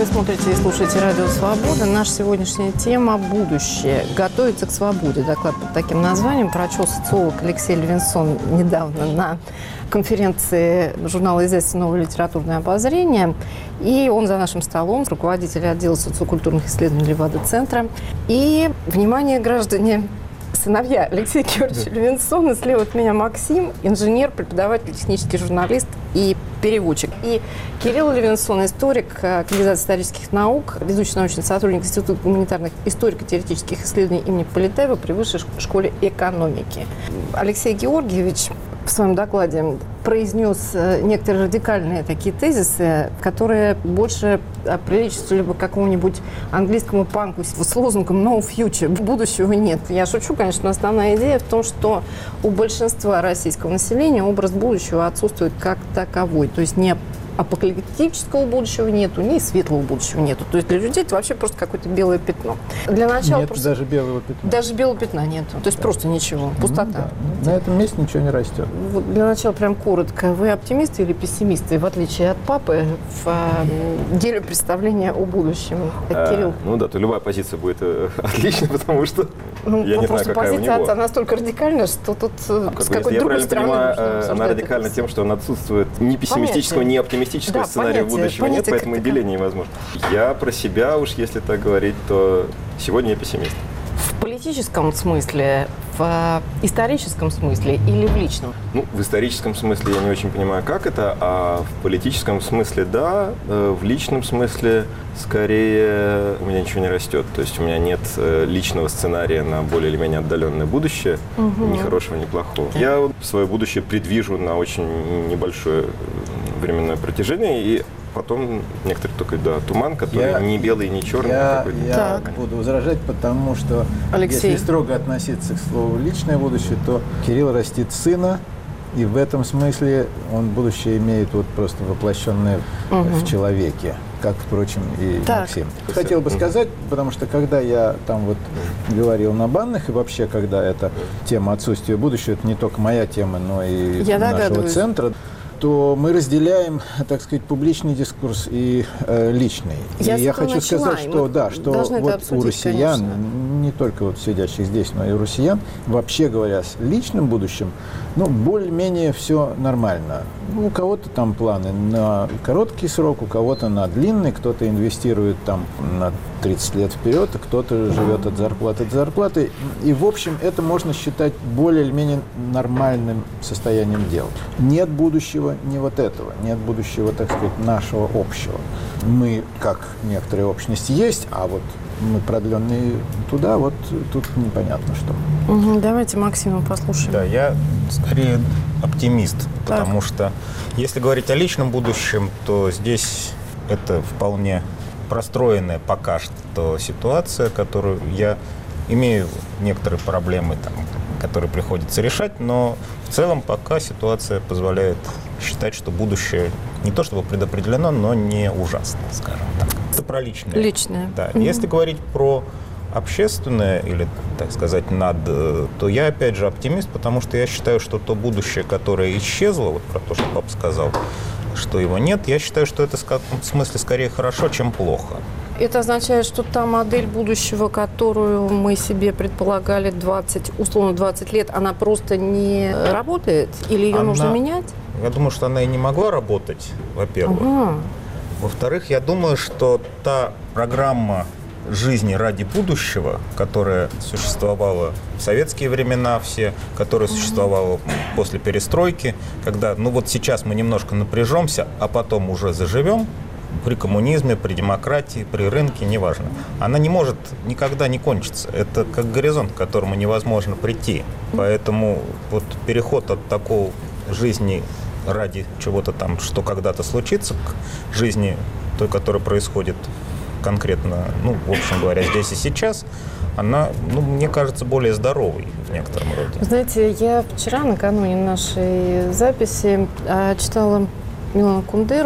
Вы смотрите и слушаете «Радио Свобода». Наша сегодняшняя тема – будущее. Готовиться к свободе. Доклад под таким названием прочел социолог Алексей Левинсон недавно на конференции журнала «Издательство «Новое литературное обозрение». И он за нашим столом, руководитель отдела социокультурных исследований Левада-центра. И, внимание, граждане, сыновья Алексея Георгиевича Левинсона, слева от меня Максим, инженер, преподаватель, технический журналист и переводчик. И Кирилл Левинсон, историк, кандидат исторических наук, ведущий научный сотрудник Института гуманитарных историко-теоретических исследований имени Полетаева при Высшей школе экономики. Алексей Георгиевич в своем докладе произнес некоторые радикальные такие тезисы, которые больше приличествовали бы какому-нибудь английскому панку с лозунгом «No future», будущего нет. Я шучу, конечно, но основная идея в том, что у большинства российского населения образ будущего отсутствует как таковой. То есть не апокалиптического будущего нету, ни светлого будущего нету. То есть для людей это вообще просто какое-то белое пятно. Для начала нет просто... даже белого пятна. Даже белого пятна нету. То есть просто ничего. Пустота. На этом месте ничего не растет. Вот для начала прям коротко. Вы оптимисты или пессимисты, в отличие от папы, в деле представления о будущем? Кирилл? Ну да, то любая позиция будет отличной, потому что я не знаю, какая у него. Позиция настолько радикальна, что тут с какой-то другой стороны я правильно понимаю, она радикальна тем, что она отсутствует ни пессимистического, ни оптимистического сценария будущего нет, поэтому и деление невозможно. Я про себя уж, если так говорить, то сегодня я пессимист. В политическом смысле, в историческом смысле или в личном? Ну, в историческом смысле я не очень понимаю, как это, а в политическом смысле да, в личном смысле скорее у меня ничего не растет. То есть у меня нет личного сценария на более или менее отдаленное будущее, ни хорошего, ни плохого. Я свое будущее предвижу на очень небольшое временное протяжение, и потом некоторые только, да, туман, который не белый, не черный. Я буду возражать, потому что Алексей, если строго относиться к слову «личное будущее», то Кирилл растит сына, и в этом смысле он будущее имеет вот просто воплощенное в человеке, как, впрочем, и Максим. Хотел бы сказать, потому что когда я там вот говорил на банных, и вообще, когда эта тема отсутствия будущего, это не только моя тема, но и нашего центра, то мы разделяем, так сказать, публичный дискурс и личный. Я хочу сказать, что вот у россиян, конечно, не только вот сидящих здесь, но и у россиян, вообще говоря, с личным будущим, ну, более-менее все нормально. У кого-то там планы на короткий срок, у кого-то на длинный, кто-то инвестирует там на 30 лет вперед, а кто-то живет от зарплаты до зарплаты. И, в общем, это можно считать более или менее нормальным состоянием дел. Нет будущего не вот этого, нет будущего, так сказать, нашего общего. Мы, как некоторые общности, есть, а вот мы продленные туда, вот тут непонятно что. Давайте Максима послушаем. Да, я скорее оптимист, потому что если говорить о личном будущем, то здесь это вполне простроенная пока что ситуация, которую я имею некоторые проблемы, там, которые приходится решать, но в целом пока ситуация позволяет считать, что будущее не то чтобы предопределено, но не ужасно, скажем так. Это про личное. Личное. Да. Если говорить про общественное или, так сказать, то я опять же оптимист, потому что я считаю, что то будущее, которое исчезло, вот про то, что папа сказал, что его нет, я считаю, что это в каком-то смысле скорее хорошо, чем плохо. Это означает, что та модель будущего, которую мы себе предполагали условно 20 лет, она просто не работает? Или ее нужно менять? Я думаю, что она и не могла работать, во-первых. Во-вторых, я думаю, что та программа жизни ради будущего, которая существовала в советские времена все, которая существовала после перестройки, когда, ну вот сейчас мы немножко напряжемся, а потом уже заживем, при коммунизме, при демократии, при рынке, неважно. Она не может никогда не кончиться. Это как горизонт, к которому невозможно прийти. Поэтому вот переход от такой жизни ради чего-то там, что когда-то случится, к жизни той, которая происходит конкретно, ну, в общем говоря, здесь и сейчас, она, ну, мне кажется, более здоровой в некотором роде. Знаете, я вчера, накануне нашей записи, читала Милана Кундеру,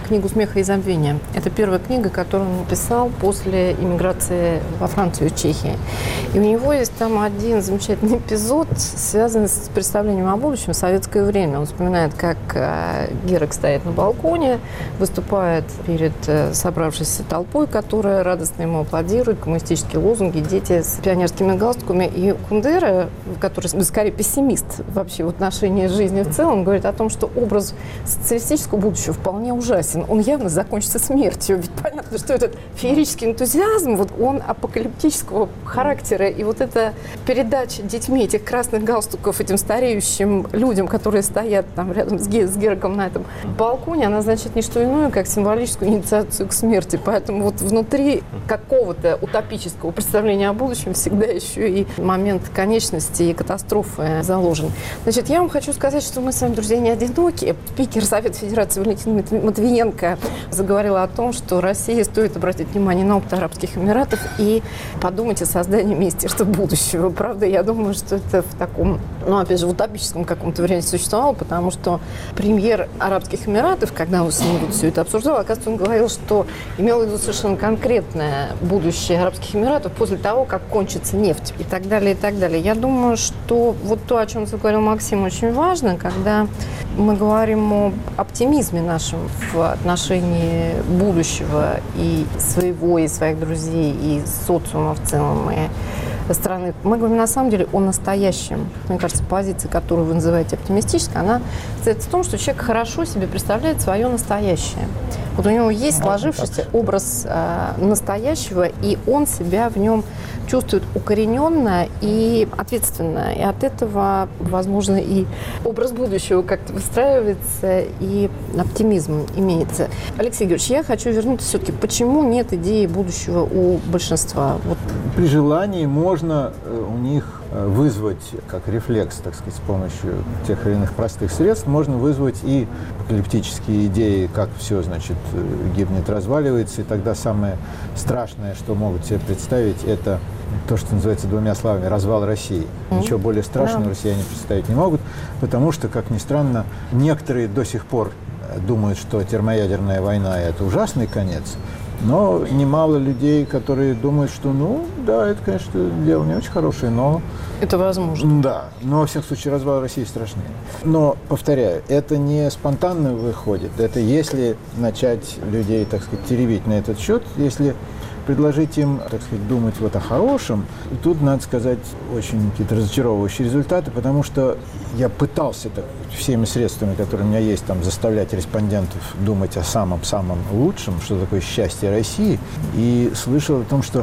книгу «Смеха и забвения». Это первая книга, которую он написал после иммиграции во Францию и Чехии. И у него есть там один замечательный эпизод, связанный с представлением о будущем в советское время. Он вспоминает, как Герок стоит на балконе, выступает перед собравшейся толпой, которая радостно ему аплодирует, коммунистические лозунги, дети с пионерскими галстуками. И Кундера, который скорее пессимист вообще в отношении жизни в целом, говорит о том, что образ социалистического будущего вполне ужасен. Он явно закончится смертью. Ведь понятно, что этот феерический энтузиазм, вот он апокалиптического характера. И вот эта передача детьми этих красных галстуков этим стареющим людям, которые стоят там рядом с Герком на этом балконе, она значит не что иное, как символическую инициацию к смерти. Поэтому вот внутри какого-то утопического представления о будущем всегда еще и момент конечности и катастрофы заложен. Значит, я вам хочу сказать, что мы с вами, друзья, не одиноки. Спикер Совета Федерации Валентина Матвиенко заговорила о том, что России стоит обратить внимание на опыт Арабских Эмиратов и подумать о создании Министерства будущего. Правда, я думаю, что это в таком, опять же, в утопическом каком-то варианте существовало, потому что премьер Арабских Эмиратов, когда он с ним все это обсуждал, оказывается, он говорил, что имел в виду совершенно конкретное будущее Арабских Эмиратов после того, как кончится нефть и так далее, и так далее. Я думаю, что вот то, о чем заговорил Максим, очень важно, когда мы говорим о оптимизме нашем в отношении будущего и своего, и своих друзей, и социума в целом, и страны. Мы говорим на самом деле о настоящем. Мне кажется, позиция, которую вы называете оптимистической, она состоит в том, что человек хорошо себе представляет свое настоящее. Вот у него есть сложившийся образ настоящего, и он себя в нем чувствует укорененно и ответственно. И от этого, возможно, и образ будущего как-то выстраивается, и оптимизм имеется. Алексей Георгиевич, я хочу вернуться все-таки. Почему нет идеи будущего у большинства? Вот. При желании можно у них вызвать, как рефлекс, так сказать, с помощью тех или иных простых средств, можно вызвать и апокалиптические идеи, как все, значит, гибнет, разваливается. И тогда самое страшное, что могут себе представить, это то, что называется двумя словами – развал России. Ничего более страшного россияне представить не могут, потому что, как ни странно, некоторые до сих пор думают, что термоядерная война – это ужасный конец, но немало людей, которые думают, что, да, это, конечно, дело не очень хорошее, но… Это возможно. Да, но, во всяком случае, развал России страшнее. Но, повторяю, это не спонтанно выходит. Это если начать людей, так сказать, теребить на этот счет, если предложить им, так сказать, думать вот о хорошем, тут, надо сказать, очень какие-то разочаровывающие результаты, потому что я пытался так, всеми средствами, которые у меня есть, там, заставлять респондентов думать о самом-самом лучшем, что такое счастье России, и слышал о том, что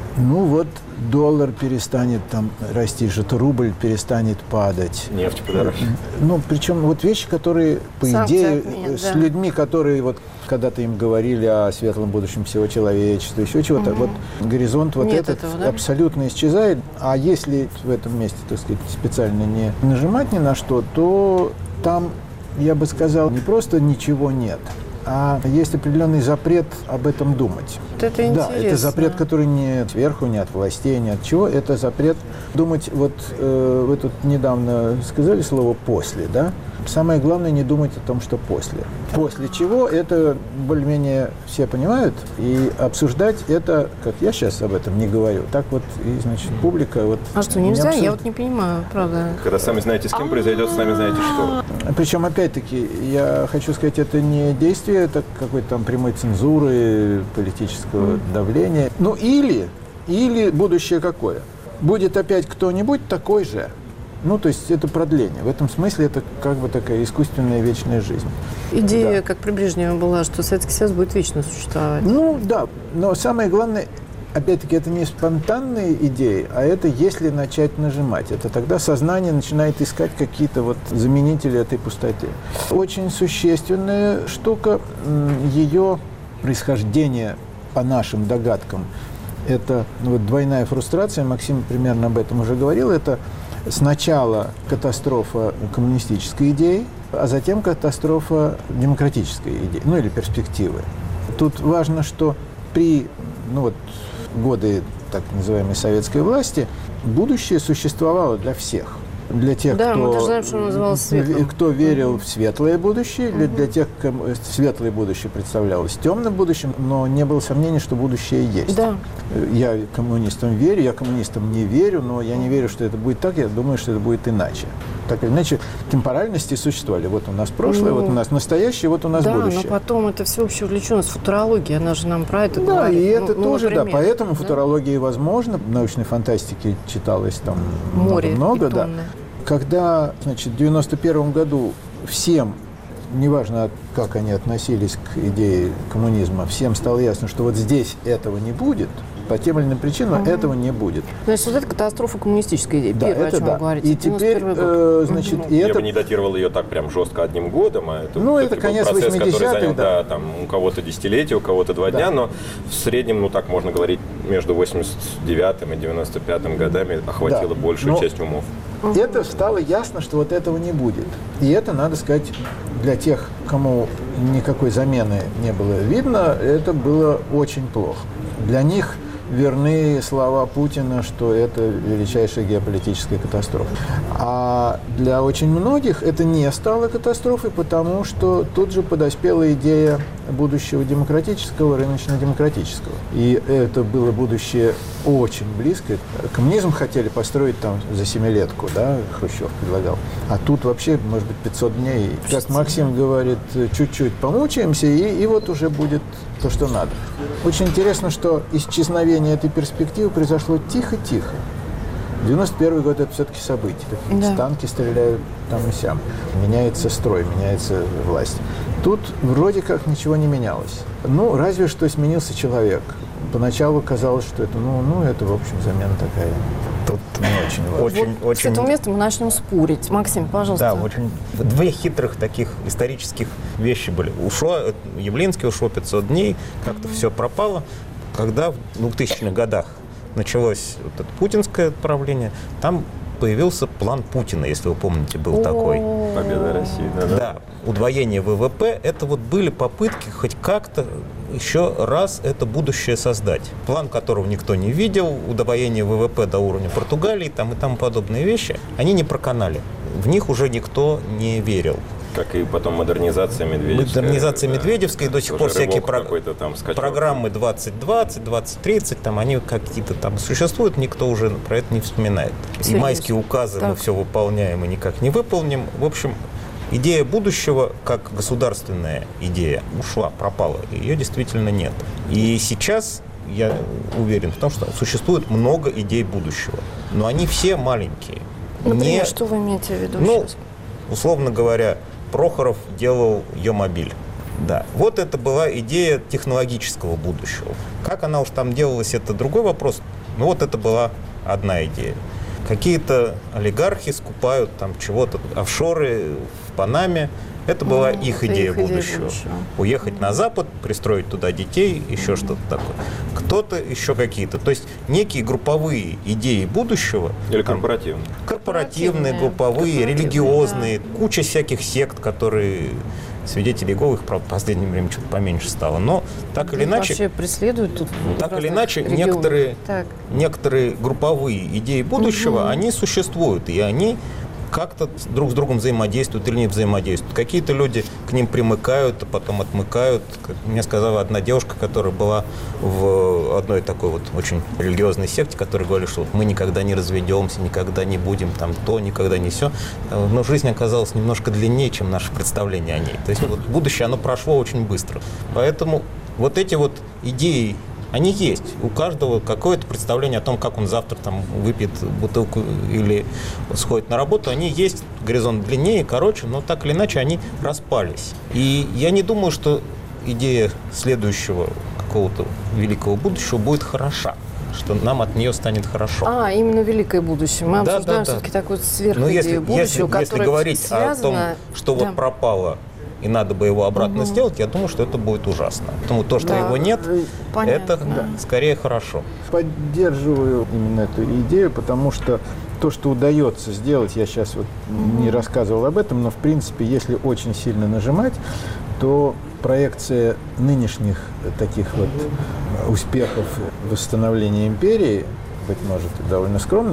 доллар перестанет там расти, что рубль перестанет падать. Нефть подорожает. Причем вот вещи, которые, по идее, с людьми, которые вот когда-то им говорили о светлом будущем всего человечества, еще чего-то, вот горизонт вот нет этот этого, да? абсолютно исчезает. А если в этом месте, так сказать, специально не нажимать ни на что, то там, я бы сказал, не просто ничего нет, а есть определенный запрет об этом думать. Это интересно. Да, это запрет, который не сверху, не от властей, ни от чего. Это запрет думать, вы тут недавно сказали слово «после», да? Самое главное не думать о том, что после. После чего это более-менее все понимают, и обсуждать это, как я сейчас об этом не говорю, так вот и, значит, публика… Вот а что, нельзя? Я вот не понимаю, правда. Когда сами знаете, с кем произойдет, сами знаете, что. Причем, опять-таки, я хочу сказать, это не действие, это какой-то там прямой цензуры, политического давления. Или будущее какое? Будет опять кто-нибудь такой же. То есть это продление. В этом смысле это как бы такая искусственная вечная жизнь. Идея, как при Брежневе была, что Советский Союз будет вечно существовать. Да. Но самое главное, опять-таки, это не спонтанные идеи, а это если начать нажимать. Это тогда сознание начинает искать какие-то вот заменители этой пустоте. Очень существенная штука, ее происхождение, по нашим догадкам, это двойная фрустрация. Максим примерно об этом уже говорил. Это сначала катастрофа коммунистической идеи, а затем катастрофа демократической идеи, или перспективы. Тут важно, что при годы так называемой советской власти будущее существовало для всех. для тех, Да, мы даже знаем, что он назывался светлым. кто верил в светлое будущее, или для тех, кому светлое будущее представлялось темным будущим, но не было сомнений, что будущее есть. Да. Я коммунистам верю, я коммунистам не верю, но я не верю, что это будет так, я думаю, что это будет иначе. Так или иначе, темпоральности существовали. Вот у нас прошлое, вот у нас настоящее, вот у нас будущее. Да, но потом это всеобщая увлеченность футурологии, она же нам про это да, говорит. И это тоже, например, да, поэтому футурология возможно, в научной фантастике читалось там много, да. Когда, значит, в 91 году всем, неважно, как они относились к идее коммунизма, всем стало ясно, что вот здесь этого не будет, по тем или иным причинам этого не будет. Значит, вот это катастрофа коммунистической идеи. Да, Первое, это о чем да. вы говорите. И теперь, значит, и Я это... бы не датировал ее так прям жестко одним годом, а это, это конец был процесс, 80-х, который занял, да. там, у кого-то десятилетие, у кого-то 2 дня, но в среднем, так можно говорить, между 89 и 95 годами охватило большую часть умов. Это стало ясно, что вот этого не будет. И это, надо сказать, для тех, кому никакой замены не было видно, это было очень плохо. Для них верны слова Путина, что это величайшая геополитическая катастрофа. А для очень многих это не стало катастрофой, потому что тут же подоспела идея будущего демократического, рыночно-демократического. И это было будущее очень близко. Коммунизм хотели построить там за 7-летку, да, Хрущев предлагал. А тут вообще, может быть, 500 дней. Как Максим говорит, чуть-чуть помучаемся, и вот уже будет то, что надо. Очень интересно, что исчезновение этой перспективы произошло тихо-тихо. 91 год – это все-таки событие. Да. Танки стреляют там и сям. Меняется строй, меняется власть. Тут вроде как ничего не менялось. Разве что сменился человек. Поначалу казалось, что это, это, в общем, замена такая. Тут не очень. С этого места мы начнем спорить. Максим, пожалуйста. Да, две хитрых таких исторических вещи были. Явлинский ушло 500 дней, как-то все пропало. Когда в 2000-х годах началось вот это путинское правление, там появился план Путина, если вы помните, был такой. Победа России, да. Да, удвоение ВВП, это вот были попытки хоть как-то еще раз это будущее создать. План, которого никто не видел, удвоение ВВП до уровня Португалии там и тому подобные вещи, они не проканали. В них уже никто не верил. Как и потом модернизация Медведевской. Модернизация Медведевской, до сих пор всякие там программы 2020, 2030, там они какие-то там существуют, никто уже про это не вспоминает. И майские указы мы все выполняем и никак не выполним. В общем, идея будущего, как государственная идея, ушла, пропала. Ее действительно нет. И сейчас я уверен в том, что существует много идей будущего. Но они все маленькие. Например, что вы имеете в виду сейчас? Условно говоря, Прохоров делал Е-мобиль. Да. Вот это была идея технологического будущего. Как она уж там делалась, это другой вопрос. Но вот это была одна идея. Какие-то олигархи скупают там чего-то, офшоры в Панаме. Это была их идея будущего. Уехать на Запад, пристроить туда детей, еще что-то такое. Кто-то еще какие-то. То есть некие групповые идеи будущего. Или корпоративные. Корпоративные, групповые, религиозные. Да. Куча всяких сект, которые... Свидетелей Иеговы, их, правда, в последнее время что-то поменьше стало. Но так или иначе... Вообще преследуют тут. Так или иначе, некоторые групповые идеи будущего, они существуют. И они как-то друг с другом взаимодействуют или не взаимодействуют. Какие-то люди к ним примыкают, а потом отмыкают. Как мне сказала одна девушка, которая была в одной такой вот очень религиозной секте, которая говорила, что мы никогда не разведемся, никогда не будем там то, никогда не сё. Но жизнь оказалась немножко длиннее, чем наше представление о ней. То есть вот будущее, оно прошло очень быстро. Поэтому вот эти вот идеи, они есть. У каждого какое-то представление о том, как он завтра там выпьет бутылку или сходит на работу. Они есть, горизонт длиннее, короче, но так или иначе они распались. И я не думаю, что идея следующего какого-то великого будущего будет хороша, что нам от нее станет хорошо. Именно великое будущее. Мы обсуждаем все-таки такую сверхидею будущего, которая если говорить связана... о том, что вот пропало, и надо бы его обратно сделать, я думаю, что это будет ужасно. Потому то, что его нет, это скорее хорошо. Поддерживаю именно эту идею, потому что то, что удается сделать, я сейчас вот не рассказывал об этом, но в принципе, если очень сильно нажимать, то проекция нынешних таких вот успехов восстановления империи, быть может, довольно скромных,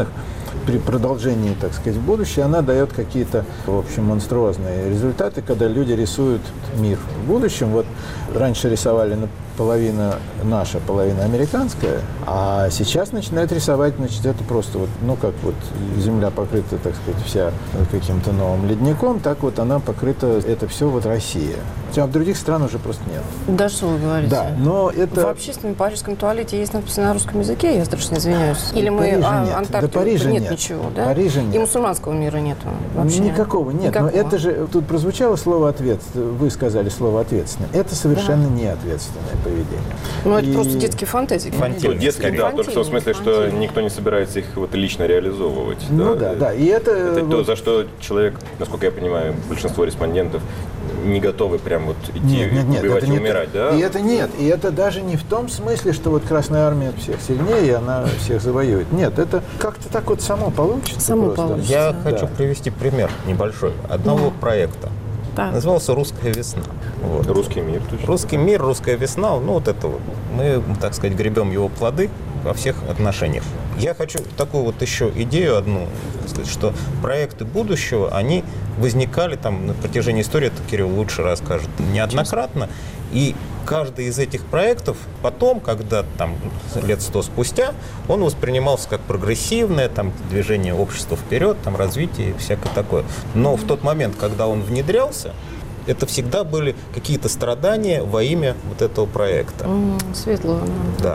при продолжении, так сказать, в будущее, она дает какие-то, в общем, монструозные результаты, когда люди рисуют мир в будущем. Вот раньше рисовали половина наша, половина американская, а сейчас начинают рисовать, значит, это просто вот, ну, как вот Земля покрыта, так сказать, вся каким-то новым ледником, так вот она покрыта, это все вот Россия. А в других странах уже просто нет. Да что вы говорите? Да, но это... В общественном парижском туалете есть надпись на русском языке, я страшно извиняюсь. Или мы... До Парижа нет ничего, да? Парижа нет. И мусульманского мира нету вообще? Никакого нет. Никакого. Но это же... Тут прозвучало слово «ответственно». Вы сказали слово «ответственно». Это совершенно неответственное поведение. Ну, это просто детские фантазии. Детские, да, только в том смысле, что никто не собирается их вот лично реализовывать. Ну да. И это то, за что человек, насколько я понимаю, большинство респондентов не готовы прям вот идти убивать и умирать, да? И это нет. И это даже не в том смысле, что вот Красная Армия всех сильнее, и она всех завоюет. Нет, это как-то так вот само получится. Я хочу привести пример небольшой одного проекта. Да. Назывался «Русская весна». Вот. Русский мир. Точно. Русский мир, русская весна. Ну, вот это вот. Мы, так сказать, гребем его плоды во всех отношениях. Я хочу такую вот еще идею одну, так сказать, что проекты будущего, они возникали там на протяжении истории, это Кирилл лучше расскажет, неоднократно. И каждый из этих проектов потом, когда там лет 100 спустя, он воспринимался как прогрессивное там, движение общества вперед, там, развитие и всякое такое. Но в тот момент, когда он внедрялся, это всегда были какие-то страдания во имя вот этого проекта. Светло. Да.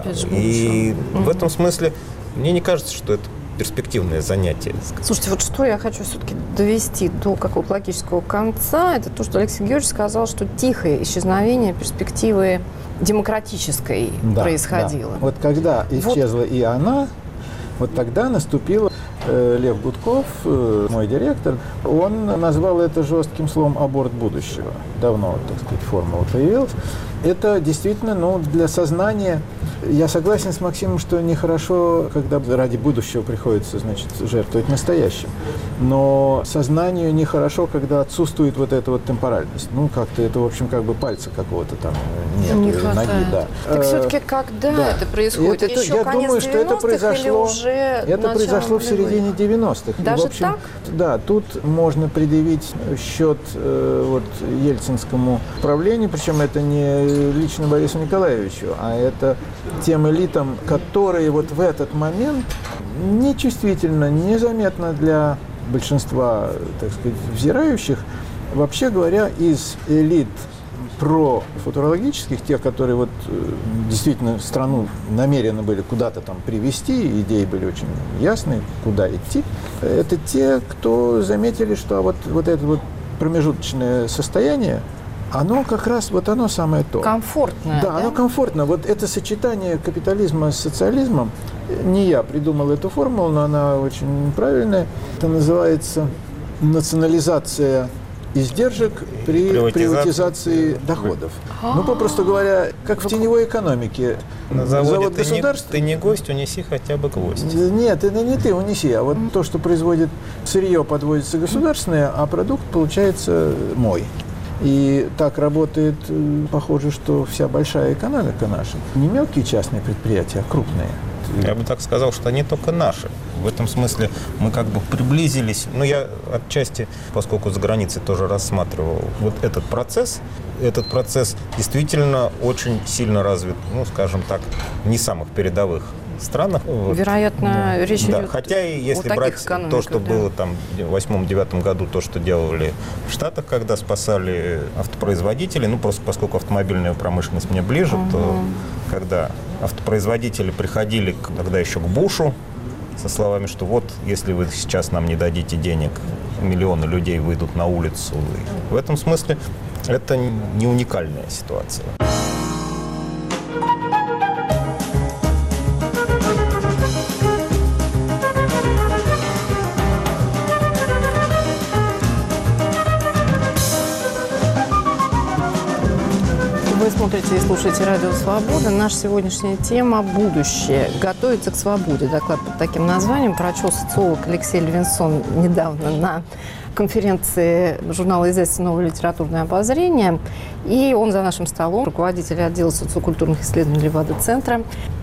И в этом смысле мне не кажется, что это перспективное занятие. Слушайте, вот что я хочу все-таки довести до какого-то логического конца, это то, что Алексей Георгиевич сказал, что тихое исчезновение перспективы демократической происходило. Да. Вот когда исчезла и она, вот тогда наступило... Лев Гудков, мой директор, он назвал это жестким словом «аборт будущего». Давно, так сказать, формула появилась. Это действительно, для сознания... Я согласен с Максимом, что нехорошо, когда ради будущего приходится, значит, жертвовать настоящим. Но сознанию нехорошо, когда отсутствует вот эта вот темпоральность. Как-то это, в общем, как бы пальца какого-то там нет, не ноги, да. Так все-таки когда это происходит? Еще я конец думаю, что это произошло в середине 90-х. Даже и, в общем, так? Да, тут можно предъявить счет ельцинскому правлению, причем это не лично Борису Николаевичу, а это тем элитам, которые вот в этот момент нечувствительно, незаметно для большинства, так сказать, взирающих, вообще говоря, из элит профутурологических, тех, которые вот действительно страну намерены были куда-то там привести, идеи были очень ясные, куда идти, это те, кто заметили, что вот это вот промежуточное состояние, оно как раз, вот оно самое то. Комфортное, да? Оно комфортно. Вот это сочетание капитализма с социализмом, не я придумал эту формулу, но она очень правильная. Это называется национализация издержек при приватизации доходов. Попросту говоря, как в теневой экономике. На завод государства... Ты не гость, унеси хотя бы гвоздь. Нет, это не ты унеси, а вот то, что производит сырье, подводится государственное, а продукт получается мой. И так работает, похоже, что вся большая экономика наша. Не мелкие частные предприятия, а крупные. Я бы так сказал, что они только наши. В этом смысле мы как бы приблизились. Я отчасти, поскольку за границей тоже рассматривал вот этот процесс действительно очень сильно развит, скажем так, не самых передовых странах. Вероятно, речь идет хотя и если брать то, что было там в 2008-2009 году, то, что делали в Штатах, когда спасали автопроизводителей, просто поскольку автомобильная промышленность мне ближе, то когда автопроизводители приходили тогда еще к Бушу со словами, что вот, если вы сейчас нам не дадите денег, миллионы людей выйдут на улицу. И в этом смысле это не уникальная ситуация. Вы смотрите и слушаете «Радио Свобода». Наша сегодняшняя тема – будущее. Готовится к свободе. Доклад под таким названием прочел социолог Алексей Левинсон недавно на конференции журнала «Издательство «Новое литературное обозрение». И он за нашим столом, руководитель отдела социокультурных исследований Левада-центра.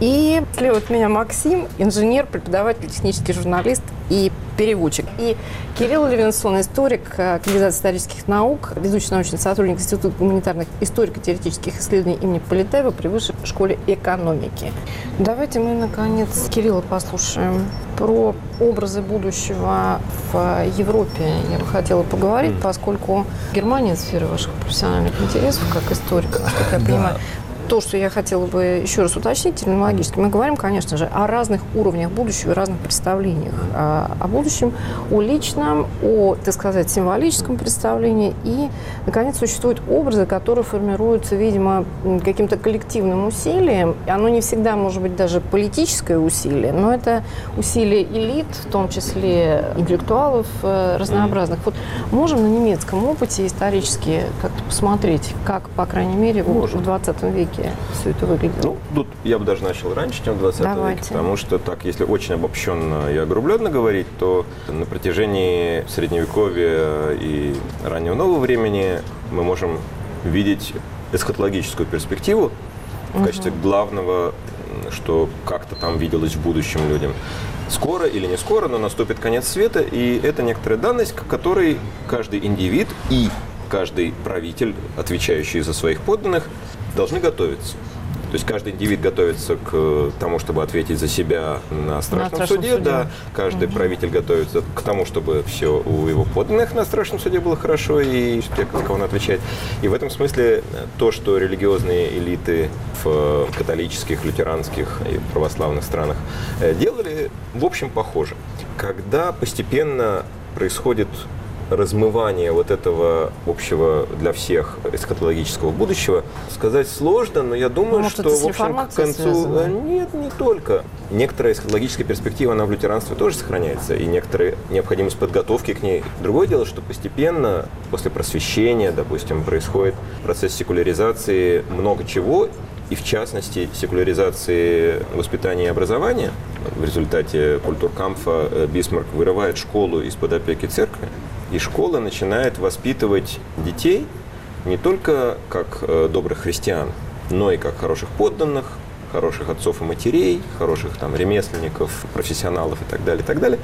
И слева от меня Максим, инженер, преподаватель, технический журналист и переводчик. И Кирилл Левинсон, историк, кандидат исторических наук, ведущий научный сотрудник Института гуманитарных историко-теоретических исследований имени Полетаева при Высшей школе экономики. Давайте мы, наконец, Кирилла послушаем про образы будущего в Европе. Я бы хотела поговорить, поскольку Германия — сфера ваших профессиональных интересов, как историка, насколько я понимаю. То, что я хотела бы еще раз уточнить терминологически, мы говорим, конечно же, о разных уровнях будущего и разных представлениях о будущем, о личном, о, так сказать, символическом представлении. И, наконец, существуют образы, которые формируются, видимо, каким-то коллективным усилием. И оно не всегда может быть даже политическое усилие, но это усилие элит, в том числе интеллектуалов разнообразных. Вот можем на немецком опыте исторически как-то посмотреть, как, по крайней мере, в 20 веке все это выглядело? Ну, тут я бы даже начал раньше, чем в 20 веке, потому что так, если очень обобщенно и огрубленно говорить, то на протяжении Средневековья и раннего нового времени мы можем видеть эсхатологическую перспективу в качестве главного, что как-то там виделось в будущем людям. Скоро или не скоро, но наступит конец света, и это некоторая данность, к которой каждый индивид и каждый правитель, отвечающий за своих подданных, должны готовиться. То есть каждый индивид готовится к тому, чтобы ответить за себя на страшном суде. Да, каждый правитель готовится к тому, чтобы все у его подданных на страшном суде было хорошо, и те, за кого он отвечает. И в этом смысле то, что религиозные элиты в католических, лютеранских и православных странах делали, в общем, похоже. Когда постепенно происходит размывание вот этого общего для всех эсхатологического будущего, сказать сложно, но я думаю, что, в общем, к концу... Нет, не только. Некоторая эсхатологическая перспектива, она в лютеранстве тоже сохраняется, и некоторая необходимость подготовки к ней. Другое дело, что постепенно, после просвещения, допустим, происходит процесс секуляризации много чего, и в частности секуляризации воспитания и образования. В результате культуркампфа Бисмарк вырывает школу из-под опеки церкви, и школа начинает воспитывать детей не только как добрых христиан, но и как хороших подданных, хороших отцов и матерей, хороших там ремесленников, профессионалов и так далее, и так далее.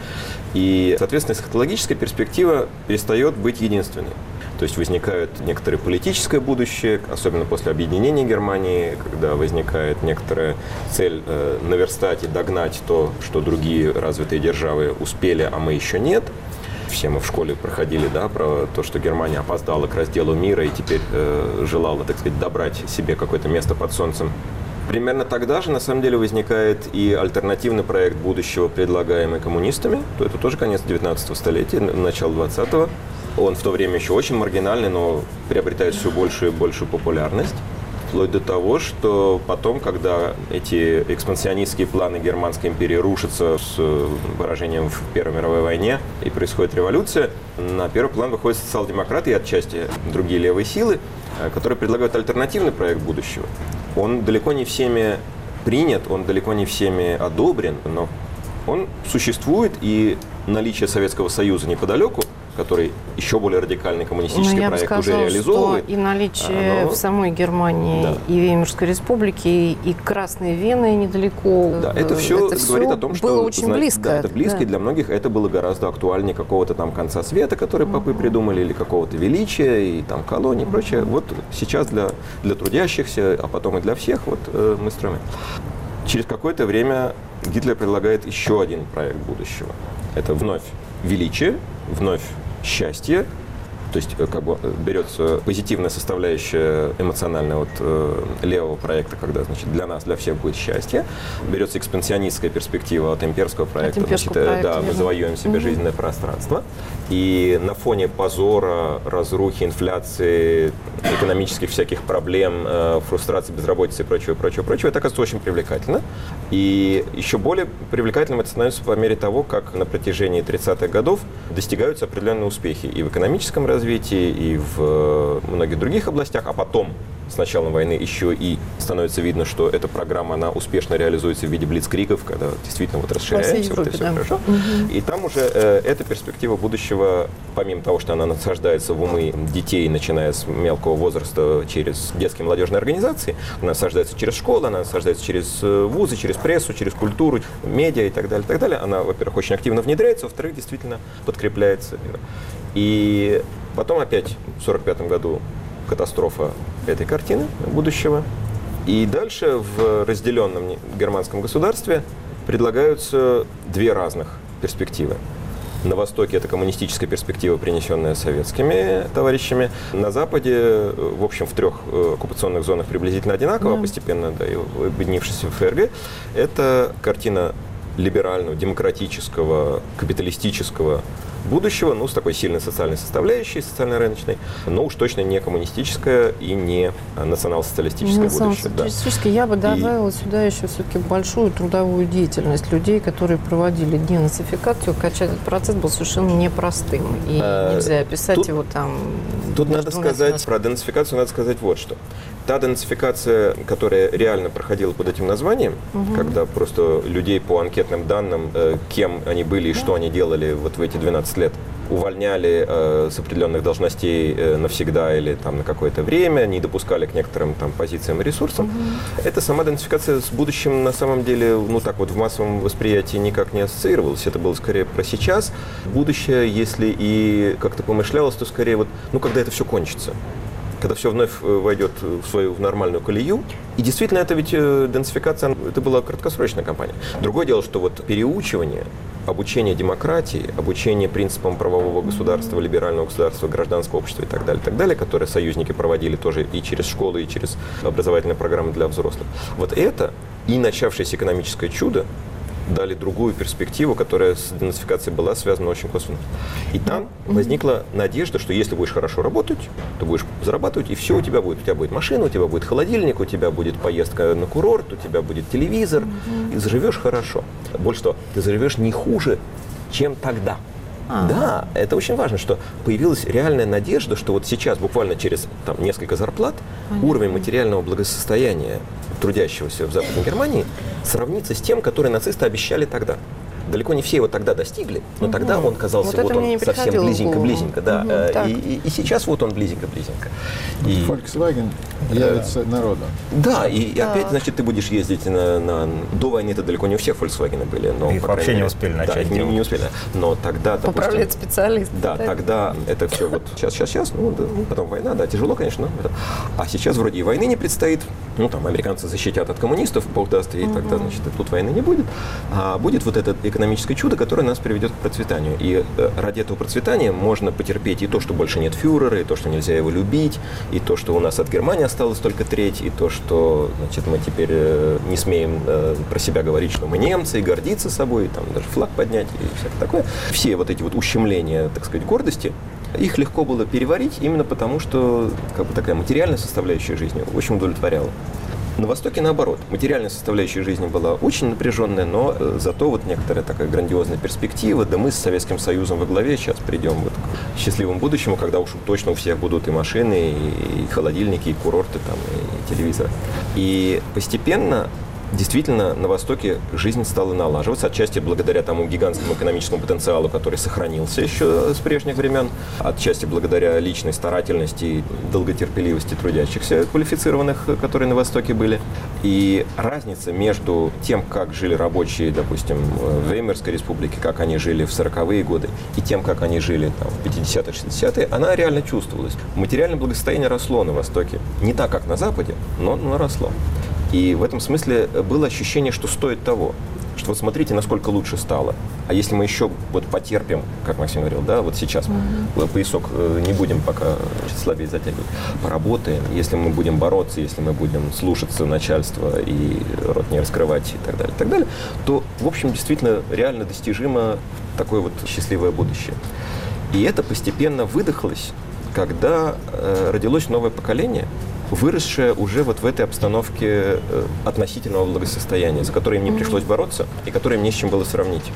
И, соответственно, эсхатологическая перспектива перестает быть единственной. То есть возникает некоторое политическое будущее, особенно после объединения Германии, когда возникает некоторая цель наверстать и догнать то, что другие развитые державы успели, а мы еще нет. Все мы в школе проходили, да, про то, что Германия опоздала к разделу мира и теперь желала, так сказать, добрать себе какое-то место под солнцем. Примерно тогда же, на самом деле, возникает и альтернативный проект будущего, предлагаемый коммунистами. Это тоже конец 19 столетия, начало 20-го. Он в то время еще очень маргинальный, но приобретает все большую и большую популярность. Вплоть до того, что потом, когда эти экспансионистские планы Германской империи рушатся с выражением в Первой мировой войне и происходит революция, на первый план выходят социал-демократы и отчасти другие левые силы, которые предлагают альтернативный проект будущего. Он далеко не всеми принят, он далеко не всеми одобрен, но он существует, и наличие Советского Союза неподалеку, который еще более радикальный коммунистический проект уже реализовывает. Что и наличие в самой Германии, и Веймарской республике, и Красной Вены недалеко. Да, это все говорит о том, что было очень близко. Да, это близко, и для многих это было гораздо актуальнее какого-то там конца света, который попы придумали, или какого-то величия, и там колоний и прочее. Вот сейчас для трудящихся, а потом и для всех, вот мы строим. Через какое-то время Гитлер предлагает еще один проект будущего. Это вновь величие, вновь счастье, то есть как бы берется позитивная составляющая эмоциональная от левого проекта, когда, значит, для нас, для всех будет счастье, берется экспансионистская перспектива от имперского проекта, да, мы завоюем себе жизненное пространство, и на фоне позора, разрухи, инфляции, экономических всяких проблем, фрустрации, безработицы и прочего, это оказывается очень привлекательно. И еще более привлекательным это становится по мере того, как на протяжении 30-х годов достигаются определенные успехи и в экономическом развитии, развитии, и в многих других областях, а потом с началом войны еще и становится видно, что эта программа, она успешно реализуется в виде блицкригов, когда действительно вот расширяемся, вот это все хорошо. И там уже эта перспектива будущего, помимо того, что она насаждается в умы детей, начиная с мелкого возраста через детские и молодежные организации, она насаждается через школу, она насаждается через вузы, через прессу, через культуру, медиа и так далее, так далее. Она, во-первых, очень активно внедряется, во-вторых, действительно подкрепляется. И потом опять в 1945 году катастрофа этой картины будущего. И дальше в разделенном германском государстве предлагаются две разных перспективы. На Востоке это коммунистическая перспектива, принесенная советскими товарищами. На Западе, в общем, в 3 оккупационных зонах приблизительно одинаково, постепенно, да, и объединившись в ФРГ, это картина либерального, демократического, капиталистического будущего, ну, с такой сильной социальной составляющей, социально-рыночной, но уж точно не коммунистическое и не национал-социалистическое будущее. Национал-социалистическое. Я бы добавила сюда еще все-таки большую трудовую деятельность людей, которые проводили денацификацию, хотя этот процесс был совершенно непростым, и нельзя описать его там... Тут надо сказать, про денацификацию надо сказать вот что. Та денацификация, которая реально проходила под этим названием, когда просто людей по анкетным данным, кем они были и что они делали вот в эти 12 лет, увольняли с определенных должностей навсегда или там на какое-то время, не допускали к некоторым там позициям и ресурсам. Эта сама денацификация с будущим на самом деле, ну так вот в массовом восприятии никак не ассоциировалась. Это было скорее про сейчас. Будущее, если и как-то помышлялось, то скорее вот, ну когда это все кончится. Когда все вновь войдет в свою нормальную колею. И действительно, это ведь денацификация, это была краткосрочная кампания. Другое дело, что вот переучивание, обучение демократии, обучение принципам правового государства, либерального государства, гражданского общества и так далее, которые союзники проводили тоже и через школы, и через образовательные программы для взрослых. Вот это и начавшееся экономическое чудо дали другую перспективу, которая с денацификацией была связана очень косвенно. И там возникла надежда, что если будешь хорошо работать, то будешь зарабатывать, и все у тебя будет. У тебя будет машина, у тебя будет холодильник, у тебя будет поездка на курорт, у тебя будет телевизор, и заживешь хорошо. Больше того, ты заживешь не хуже, чем тогда. Да, это очень важно, что появилась реальная надежда, что вот сейчас, буквально через там, несколько зарплат, уровень материального благосостояния трудящегося в Западной Германии сравнится с тем, который нацисты обещали тогда. Далеко не все его тогда достигли, но тогда он казался вот он совсем близенько-близенько. Да. И сейчас вот он близенько-близенько. И Volkswagen явится народу. Да, и опять, значит, ты будешь ездить до войны-то далеко не у всех Volkswagen были. Но, их вообще не успели начать делать. Не успели. Но тогда, допустим... Поправлять специалисты. Да, тогда это все вот сейчас, потом война, да, тяжело, конечно. А сейчас вроде и войны не предстоит. Ну, там, американцы защитят от коммунистов, Бог даст, и тогда, значит, тут войны не будет. А будет вот этот экономическое чудо, которое нас приведет к процветанию. И ради этого процветания можно потерпеть и то, что больше нет фюрера, и то, что нельзя его любить, и то, что у нас от Германии осталось только треть, и то, что, значит, мы теперь не смеем про себя говорить, что мы немцы, и гордиться собой, и там даже флаг поднять, и всякое такое. Все вот эти вот ущемления, так сказать, гордости, их легко было переварить именно потому, что как бы такая материальная составляющая жизни очень удовлетворяла. На Востоке наоборот. Материальная составляющая жизни была очень напряженная, но зато вот некоторая такая грандиозная перспектива. Да мы с Советским Союзом во главе сейчас придем вот к счастливому будущему, когда уж точно у всех будут и машины, и холодильники, и курорты, там, и телевизоры. И постепенно действительно, на Востоке жизнь стала налаживаться, отчасти благодаря тому гигантскому экономическому потенциалу, который сохранился еще с прежних времен, отчасти благодаря личной старательности и долготерпеливости трудящихся квалифицированных, которые на Востоке были. И разница между тем, как жили рабочие, допустим, в Веймарской республике, как они жили в 40-е годы, и тем, как они жили там, в 50-е, 60-е, она реально чувствовалась. Материальное благосостояние росло на Востоке. Не так, как на Западе, но росло. И в этом смысле было ощущение, что стоит того, что вот смотрите, насколько лучше стало. А если мы еще вот потерпим, как Максим говорил, да, вот сейчас поясок не будем пока слабее затягивать, поработаем, если мы будем бороться, если мы будем слушаться начальства и рот не раскрывать и так далее, то, в общем, действительно реально достижимо такое вот счастливое будущее. И это постепенно выдохлось, когда родилось новое поколение, выросшая уже вот в этой обстановке относительного благосостояния, за которое мне пришлось бороться и которое мне с чем было сравнить.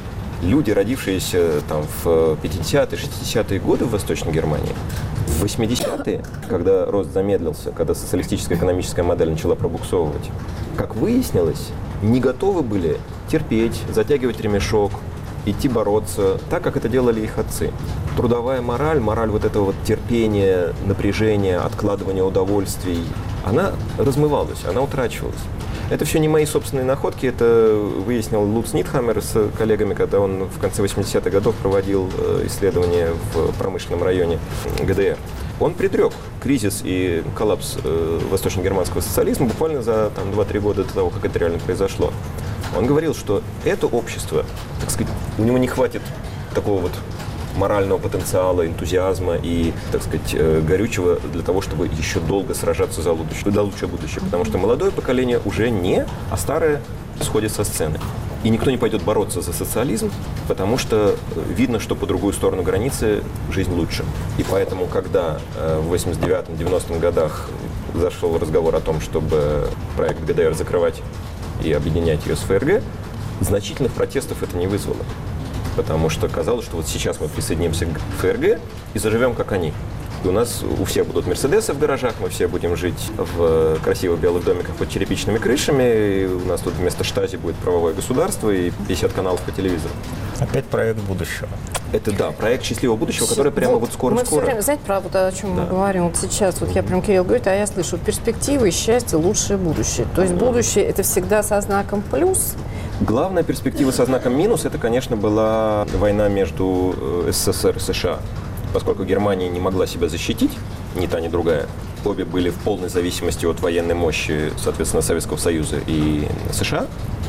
люди, родившиеся там в 50-е, 60-е годы в Восточной Германии, в 80-е, когда рост замедлился, когда социалистическая экономическая модель начала пробуксовывать, как выяснилось, не готовы были терпеть, затягивать ремешок, идти бороться, так, как это делали их отцы. Трудовая мораль вот этого вот терпения, напряжения, откладывания удовольствий, она размывалась, она утрачивалась. Это все не мои собственные находки, это выяснил Луц Нитхаммер с коллегами, когда он в конце 80-х годов проводил исследования в промышленном районе ГДР. Он предрек кризис и коллапс восточно-германского социализма буквально за 2-3 года до того, как это реально произошло. Он говорил, что это общество, так сказать, у него не хватит такого вот морального потенциала, энтузиазма и, так сказать, горючего для того, чтобы еще долго сражаться за лучшее будущее. Потому что молодое поколение уже не, а старое сходит со сцены. И никто не пойдет бороться за социализм, потому что видно, что по другую сторону границы жизнь лучше. И поэтому, когда в 89-90 годах зашел разговор о том, чтобы проект ГДР закрывать и объединять ее с ФРГ, значительных протестов это не вызвало. Потому что казалось, что вот сейчас мы присоединимся к ФРГ и заживем, как они. И у нас у всех будут мерседесы в гаражах, мы все будем жить в красивых белых домиках под черепичными крышами, и у нас тут вместо штази будет правовое государство и 50 каналов по телевизору. Опять проект будущего. Это да, проект счастливого будущего, который прямо вот скоро-скоро. Мы все время, знаете, про вот о чем мы говорим, вот сейчас, вот я прям Кирилл говорит, а я слышу, перспективы, счастье, лучшее будущее. То есть будущее это всегда со знаком плюс. Главная перспектива со знаком минус, это, конечно, была война между СССР и США. Поскольку Германия не могла себя защитить, ни та, ни другая, обе были в полной зависимости от военной мощи, соответственно, Советского Союза и США,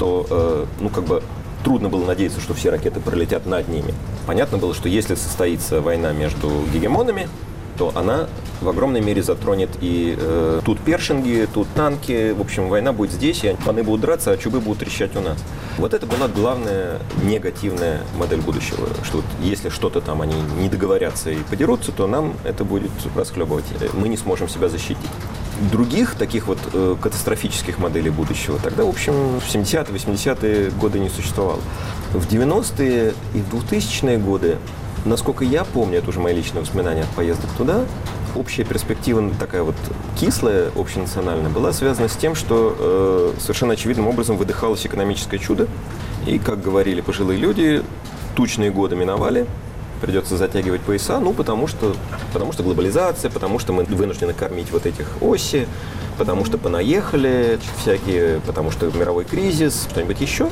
то, трудно было надеяться, что все ракеты пролетят над ними. Понятно было, что если состоится война между гегемонами, то она в огромной мере затронет и тут першинги, тут танки. В общем, война будет здесь, и паны будут драться, а чубы будут трещать у нас. Вот это была главная негативная модель будущего, что вот если что-то там они не договорятся и подерутся, то нам это будет расхлебывать. Мы не сможем себя защитить. Других таких вот катастрофических моделей будущего тогда, в общем, в 70-е, 80-е годы не существовало. В 90-е и в 2000-е годы, насколько я помню, это уже мои личные воспоминания от поездок туда, общая перспектива такая вот кислая, общенациональная, была связана с тем, что совершенно очевидным образом выдыхалось экономическое чудо. И, как говорили пожилые люди, тучные годы миновали, придется затягивать пояса, потому что глобализация, потому что мы вынуждены кормить вот этих оси, потому что понаехали всякие, потому что мировой кризис, что-нибудь еще.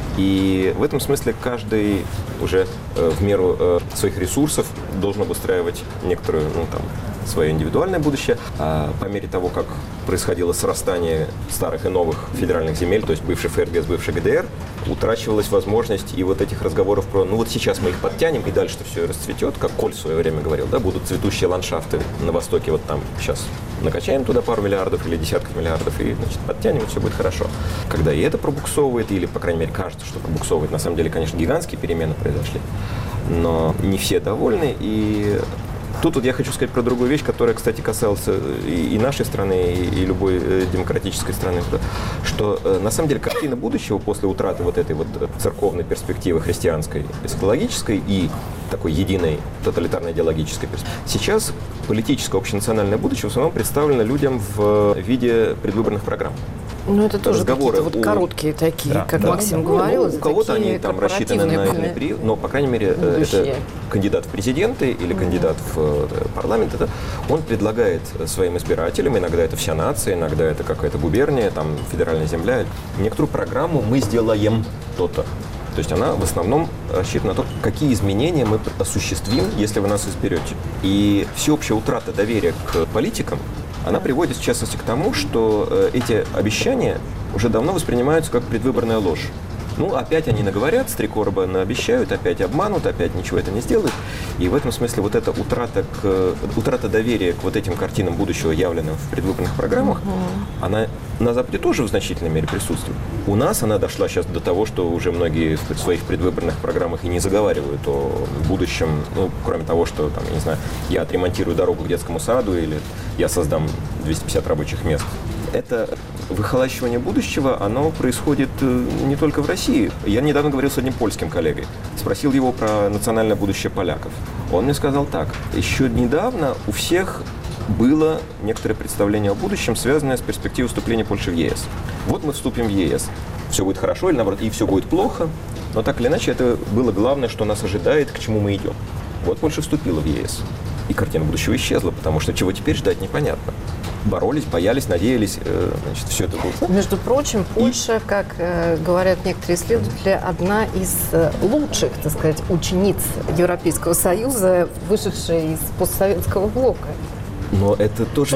И в этом смысле каждый уже в меру своих ресурсов должен обустраивать некоторую, свое индивидуальное будущее. А по мере того, как происходило срастание старых и новых федеральных земель, то есть бывшей ФРГ с бывшей ГДР, утрачивалась возможность и вот этих разговоров про, вот сейчас мы их подтянем, и дальше-то все расцветет, как Коль в свое время говорил, будут цветущие ландшафты на Востоке, вот там сейчас накачаем туда пару миллиардов или десятков миллиардов, и, подтянем, и все будет хорошо. Когда и это пробуксовывает, или, по крайней мере, кажется, что пробуксовывает, на самом деле, конечно, гигантские перемены произошли, но не все довольны, и тут вот я хочу сказать про другую вещь, которая, кстати, касалась и нашей страны, и любой демократической страны, что на самом деле картина будущего после утраты вот этой вот церковной перспективы христианской, эсхатологической и такой единой тоталитарной идеологической перспективы. Сейчас политическое общенациональное будущее в основном представлено людям в виде предвыборных программ. Это тоже какие-то вот короткие такие, как Максим говорил. У кого-то они там рассчитаны на период, но, по крайней мере, это кандидат в президенты или кандидат в парламент, он предлагает своим избирателям, иногда это вся нация, иногда это какая-то губерния, там федеральная земля, некоторую программу «Мы сделаем то-то». То есть она в основном рассчитана на то, какие изменения мы осуществим, если вы нас изберете. И всеобщая утрата доверия к политикам, она приводит, в частности, к тому, что эти обещания уже давно воспринимаются как предвыборная ложь. Опять они наговорят, с три короба наобещают, опять обманут, опять ничего это не сделают. И в этом смысле вот эта утрата доверия к вот этим картинам будущего, явленным в предвыборных программах, она на Западе тоже в значительной мере присутствует. У нас она дошла сейчас до того, что уже многие в своих предвыборных программах и не заговаривают о будущем, кроме того, что, я отремонтирую дорогу к детскому саду или я создам 250 рабочих мест. Это выхолащивание будущего, оно происходит не только в России. Я недавно говорил с одним польским коллегой, спросил его про национальное будущее поляков. Он мне сказал так: еще недавно у всех было некоторое представление о будущем, связанное с перспективой вступления Польши в ЕС. Вот мы вступим в ЕС, все будет хорошо или наоборот, и все будет плохо, но так или иначе это было главное, что нас ожидает, к чему мы идем. Вот Польша вступила в ЕС, и картина будущего исчезла, потому что чего теперь ждать непонятно. Боролись, боялись, надеялись, значит, все это было. Между прочим, Польша, как говорят некоторые исследователи, одна из лучших, так сказать, учениц Европейского Союза, вышедшая из постсоветского блока. Но это тоже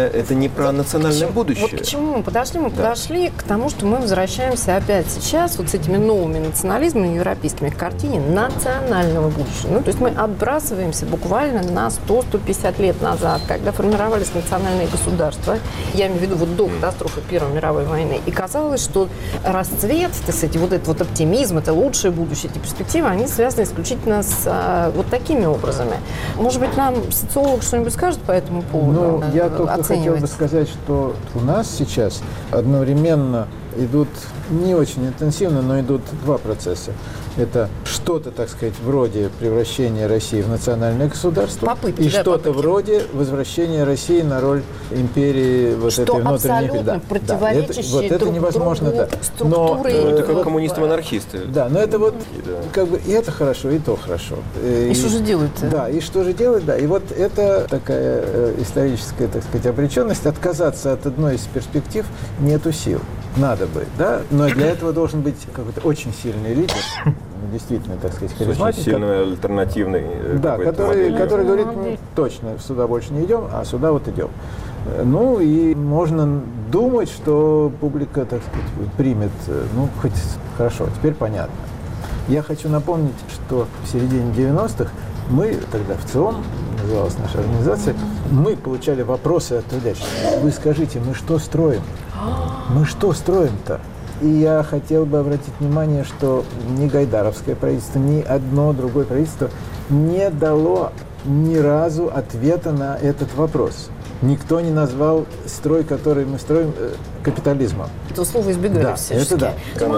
не про национальное будущее. Вот к чему мы подошли? Мы подошли к тому, что мы возвращаемся опять сейчас вот с этими новыми национализмами европейскими к картине национального будущего. Ну, то есть мы отбрасываемся буквально на 100-150 лет назад, когда формировались национальные государства. Я имею в виду вот до катастрофы Первой мировой войны. И казалось, что расцвет, так сказать, вот этот вот оптимизм, это лучшее будущее, эти перспективы, они связаны исключительно с вот такими образами. Может быть, нам социолог что-нибудь скажет по этому поводу? Ну, я только хотел бы сказать, что у нас сейчас одновременно идут не очень интенсивно, но идут два процесса. Это что-то, так сказать, вроде превращения России в национальное государство, попытки, и что-то вроде возвращения России на роль империи вот что этой внутренней империи. Да, противоречащие вот это невозможно, да. Но это как коммунисты-монархисты. Да, но это вот как бы и это хорошо, и то хорошо. И что же делать-то? Да, и что же делать, да. И вот это такая историческая, так сказать, обреченность. Отказаться от одной из перспектив нету сил. Надо бы, да, но для этого должен быть какой-то очень сильный лидер, действительно, так сказать, харизматик. Очень сильный, альтернативный. Да, который говорит, точно, сюда больше не идем, а сюда вот идем. Ну, и можно думать, что публика, так сказать, примет, ну, хоть хорошо, теперь понятно. Я хочу напомнить, что в середине 90-х мы тогда в ЦИОМ, называлась наша организация, мы получали вопросы от трудящих. Вы скажите, мы что строим? Мы что строим-то? И я хотел бы обратить внимание, что ни гайдаровское правительство, ни одно другое правительство не дало ни разу ответа на этот вопрос. Никто не назвал строй, который мы строим, капитализмом. Это слово избегали да, всячески. Это да.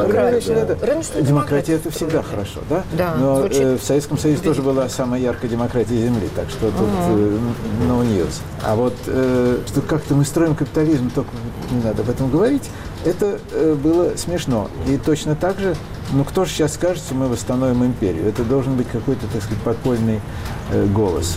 Демократия это всегда хорошо, да? Да. Но в Советском Союзе тоже была самая яркая демократия Земли, так что тут no news. А вот что как-то мы строим капитализм, только не надо об этом говорить, это было смешно. И точно так же, ну кто же сейчас скажет, что мы восстановим империю? Это должен быть какой-то, так сказать, подпольный голос.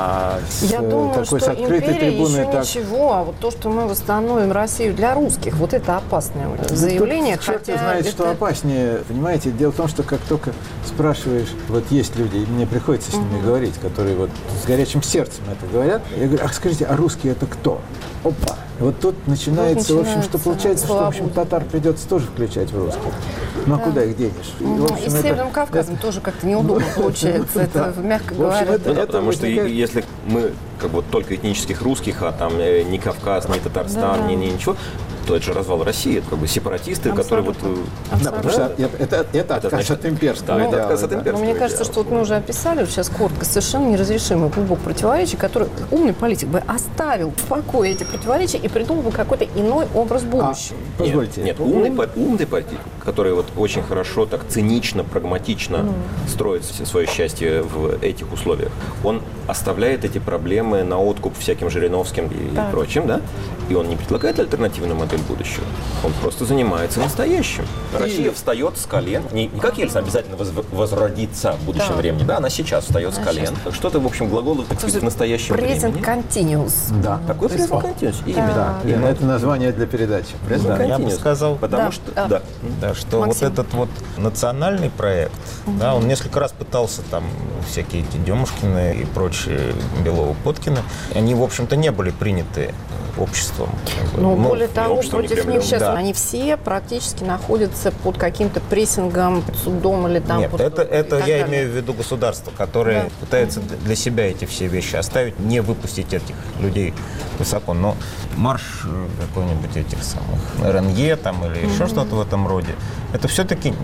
А я думаю, такой, что с открытой империя трибуной еще ничего, а вот то, что мы восстановим Россию для русских, вот это опасное заявление. Черт знает, что опаснее. Понимаете, дело в том, что как только спрашиваешь, вот есть люди, и мне приходится с ними говорить, которые вот с горячим сердцем это говорят, я говорю, ах, скажите, а русские это кто? Опа! Вот тут начинается, в общем, что получается, что, в общем, татар придется тоже включать в русских. Ну, а куда их денешь? И с Северным Кавказом тоже как-то неудобно получается, это, мягко говоря. Потому что если мы как бы только этнических русских, а там ни Кавказ, ни Татарстан, ни ничего, то это же развал России, это как бы сепаратисты, которые вот... Да, потому что это отказ от имперства. Да, это отказ от имперства. Но мне кажется, что вот мы уже описали вот сейчас коротко совершенно неразрешимый клубок противоречий, который умный политик бы оставил в покое эти противоречия и придумал бы какой-то иной образ будущего. Позвольте. Нет, умный политик, который вот очень хорошо, так цинично, прагматично строит свое счастье в этих условиях, он оставляет эти проблемы на откуп всяким Жириновским и прочим, да? И он не предлагает альтернативную модель будущего. Он просто занимается настоящим. Россия встает с колен. Не как Ельцин обязательно возродится в будущем времени. Да, она сейчас встает с колен. Что-то, в общем, глаголы, так сказать, в настоящем времени. Present continuous. Да. Такой present continuous. Именно. Это название для передачи. Да, я бы сказал, потому что... Да, что вот этот вот национальный проект, да, он несколько раз пытался там всякие эти Демушкины и прочие Белова-Поткины, они, в общем-то, не были приняты обществом. Но более того, против них сейчас они все практически находятся под каким-то прессингом, судом или там... Нет, это я имею в виду государство, которое пытается для себя эти все вещи оставить, не выпустить этих людей высоко. Но марш какой-нибудь этих самых РНЕ там или еще что-то в этом роде, это все-таки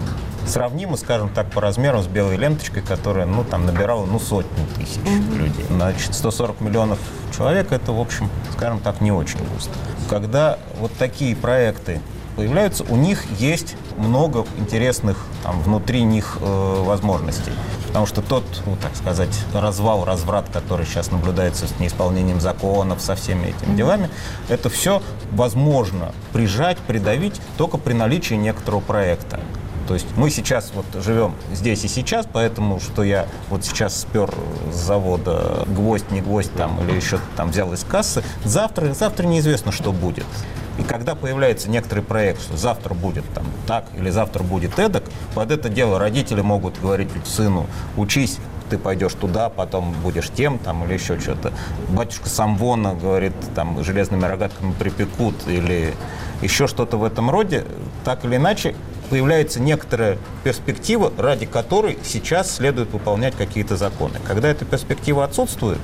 сравнимы, скажем так, по размерам с белой ленточкой, которая, там набирала, сотни тысяч людей. Значит, 140 миллионов человек – это, в общем, скажем так, не очень густо. Когда вот такие проекты появляются, у них есть много интересных внутри них возможностей. Потому что тот, так сказать, разврат, который сейчас наблюдается с неисполнением законов, со всеми этими делами, это все возможно прижать, придавить только при наличии некоторого проекта. То есть мы сейчас живем здесь и сейчас, поэтому что я сейчас спер с завода гвоздь, не гвоздь или еще взял из кассы, завтра неизвестно, что будет. И когда появляется некоторый проект, что завтра будет так или завтра будет эдак, под это дело родители могут говорить сыну: учись, ты пойдешь туда, потом будешь тем или еще что-то. Батюшка Самвона говорит, железными рогатками припекут или еще что-то в этом роде. Так или иначе, появляется некоторая перспектива, ради которой сейчас следует выполнять какие-то законы. Когда эта перспектива отсутствует,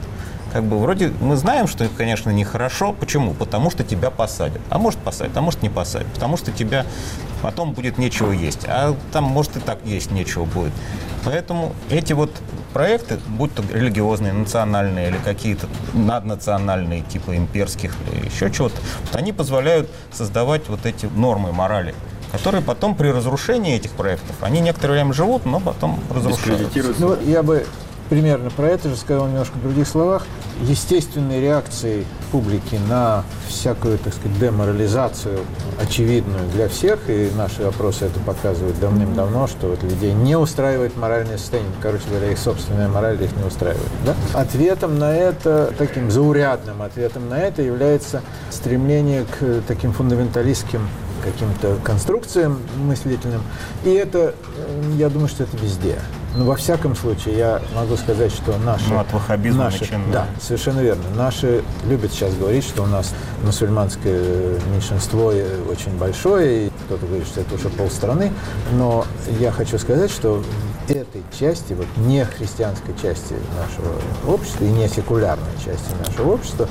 вроде мы знаем, что это, конечно, нехорошо. Почему? Потому что тебя посадят. А может посадят, а может не посадят. Потому что тебя потом будет нечего есть. А там, может, и так есть нечего будет. Поэтому эти проекты, будь то религиозные, национальные или какие-то наднациональные, типа имперских или еще чего-то, они позволяют создавать эти нормы морали, которые потом при разрушении этих проектов, они некоторое время живут, но потом разрушаются. Я бы примерно про это же сказал немножко в других словах. Естественной реакцией публики на всякую, так сказать, деморализацию, очевидную для всех, и наши опросы это показывают давным-давно, что людей не устраивает моральное состояние. Короче говоря, их собственная мораль их не устраивает. Да? Ответом на это, таким заурядным ответом на это является стремление к таким фундаменталистским каким-то конструкциям мыслительным. И это, я думаю, что это везде. Но во всяком случае, я могу сказать, что наши... от ваххабизма Да, совершенно верно. Наши любят сейчас говорить, что у нас мусульманское меньшинство очень большое, и кто-то говорит, что это уже полстраны. Но я хочу сказать, что этой части, не христианской части нашего общества и не секулярной части нашего общества,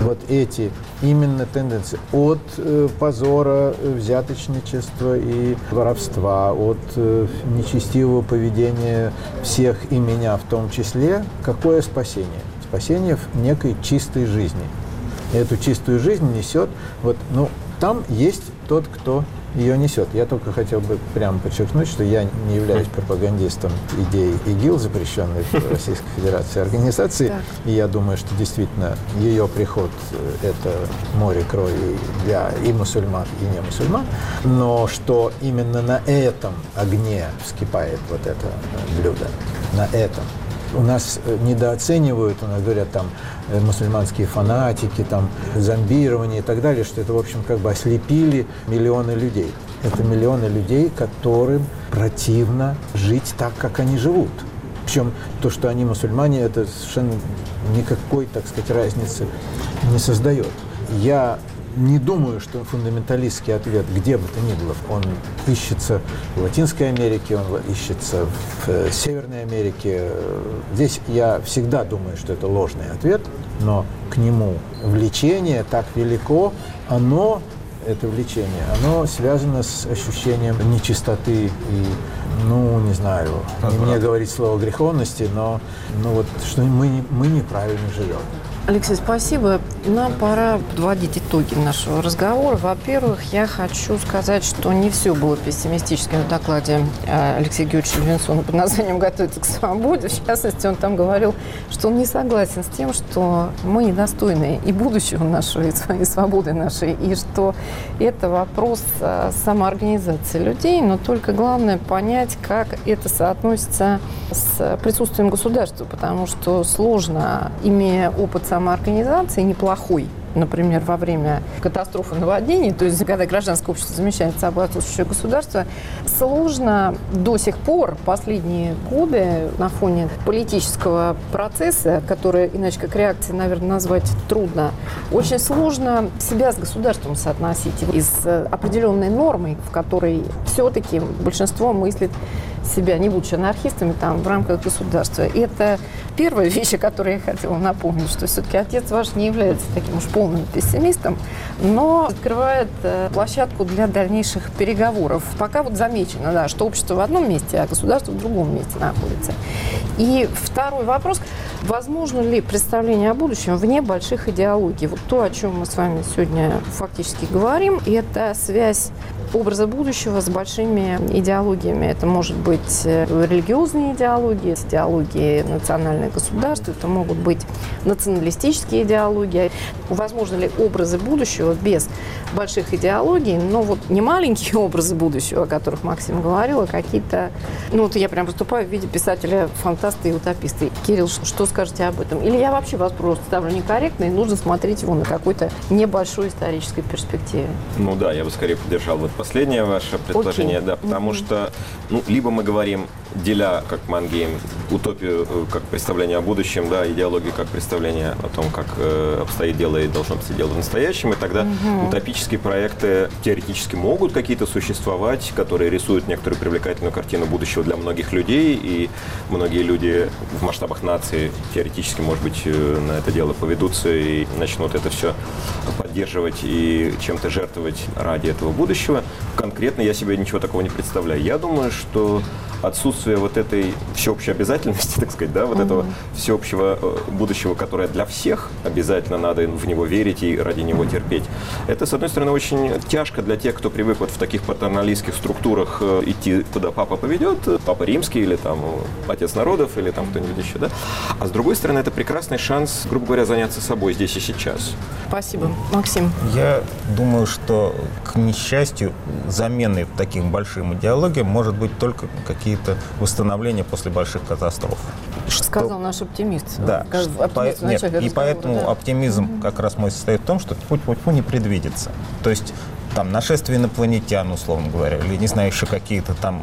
эти именно тенденции от позора, взяточничества и воровства, от нечестивого поведения всех и меня в том числе, какое спасение? Спасение в некой чистой жизни. И эту чистую жизнь несет, там есть тот, кто ее несет. Я только хотел бы прямо подчеркнуть, что я не являюсь пропагандистом идей ИГИЛ, запрещенной в Российской Федерации организации, и я думаю, что действительно ее приход – это море крови для и мусульман, и не мусульман, но что именно на этом огне вскипает это блюдо, на этом. У нас недооценивают, у нас говорят, мусульманские фанатики, зомбирование и так далее, что это, в общем, ослепили миллионы людей. Это миллионы людей, которым противно жить так, как они живут. Причем то, что они мусульмане, это совершенно никакой, так сказать, разницы не создает. Я не думаю, что фундаменталистский ответ, где бы то ни было, он ищется в Латинской Америке, он ищется в Северной Америке. Здесь я всегда думаю, что это ложный ответ, но к нему влечение так велико, это влечение, оно связано с ощущением нечистоты и, не знаю, не мне говорить слово греховности, но что мы неправильно живем. Алексей, спасибо. Нам пора подводить итоги нашего разговора. Во-первых, я хочу сказать, что не все было пессимистическим в докладе Алексея Георгиевича Левинсона под названием «Готовиться к свободе». В частности, он там говорил, что он не согласен с тем, что мы недостойны и будущего нашего, и свободы нашей, и что это вопрос самоорганизации людей, но только главное понять, как это соотносится с присутствием государства, потому что сложно, имея опыт самоорганизации неплохой, например, во время катастрофы наводнений, то есть когда гражданское общество замещает собой отсутствующее государство, сложно до сих пор, последние годы, на фоне политического процесса, который, иначе как реакцией, наверное, назвать трудно, очень сложно себя с государством соотносить и с определенной нормой, в которой все-таки большинство мыслит себя, не будучи анархистами, там, в рамках государства. И это первая вещь, о которой я хотела напомнить, что все-таки отец ваш не является таким уж полным пессимистом, но открывает площадку для дальнейших переговоров. Пока вот замечено, да, что общество в одном месте, а государство в другом месте находится. И второй вопрос. Возможно ли представление о будущем вне больших идеологий? Вот то, о чем мы с вами сегодня фактически говорим, это связь образа будущего с большими идеологиями. Это может быть религиозные идеологии, идеологии национальных государств, это могут быть националистические идеологии. Возможно ли образы будущего без больших идеологий, но вот не маленькие образы будущего, о которых Максим говорил, а какие-то... Ну, вот я прям выступаю в виде писателя-фантаста и утописта. Кирилл, что скажете об этом? Или я вообще вас просто ставлю некорректно, и нужно смотреть его на какой-то небольшой исторической перспективе? Ну да, я бы скорее поддержал вот последнее ваше предположение, да, потому что, ну, либо мы говорим, деля, как Мангейм, утопию как представление о будущем, да, идеологию как представление о том, как обстоит дело и должно обстоять дело в настоящем, и тогда утопические проекты теоретически могут какие-то существовать, которые рисуют некоторую привлекательную картину будущего для многих людей, и многие люди в масштабах нации теоретически, может быть, на это дело поведутся и начнут это все поддерживать и чем-то жертвовать ради этого будущего. Конкретно я себе ничего такого не представляю. Я думаю, что отсутствие вот этой всеобщей обязательности, так сказать, да, вот этого всеобщего будущего, которое для всех обязательно надо в него верить и ради него терпеть. Это, с одной стороны, очень тяжко для тех, кто привык вот в таких патерналистских структурах идти, куда папа поведет, папа римский или там отец народов или там кто-нибудь еще, да. А с другой стороны, это прекрасный шанс, грубо говоря, заняться собой здесь и сейчас. Спасибо. Максим? Я думаю, что, к несчастью, заменой таким большим идеологиям может быть только какие-то восстановления после больших катастроф. Сказал наш оптимист. Да. И поэтому оптимизм как раз мой состоит в том, что тьфу-тьфу-тьфу не предвидится. То есть там нашествие инопланетян, условно говоря, или, не знаю, еще какие-то там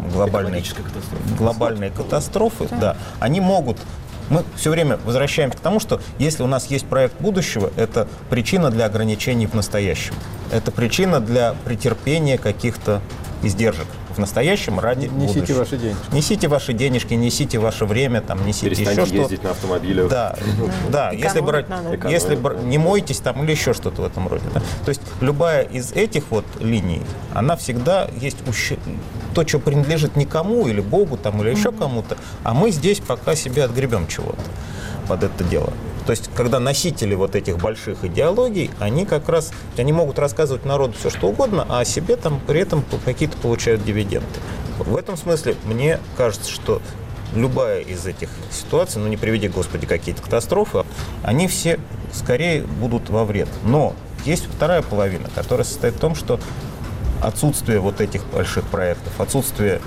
глобальные катастрофы, да, они могут... Мы все время возвращаемся к тому, что если у нас есть проект будущего, это причина для ограничений в настоящем. Это причина для претерпения каких-то издержек в настоящем ради будущего. Несите ваши денежки. Несите ваши денежки, несите ваше время, там, несите еще что-то. Перестаньте ездить на автомобилях. Да, если не мойтесь там или еще что-то в этом роде. Да. То есть любая из этих вот линий, она всегда есть то, что принадлежит никому, или Богу, там, или еще кому-то, а мы здесь пока себе отгребем чего-то под это дело. То есть, когда носители вот этих больших идеологий, они как раз, они могут рассказывать народу все, что угодно, а о себе там при этом какие-то получают дивиденды. В этом смысле мне кажется, что любая из этих ситуаций, ну не приведи, Господи, какие-то катастрофы, они все скорее будут во вред. Но есть вторая половина, которая состоит в том, что отсутствие вот этих больших проектов, отсутствие...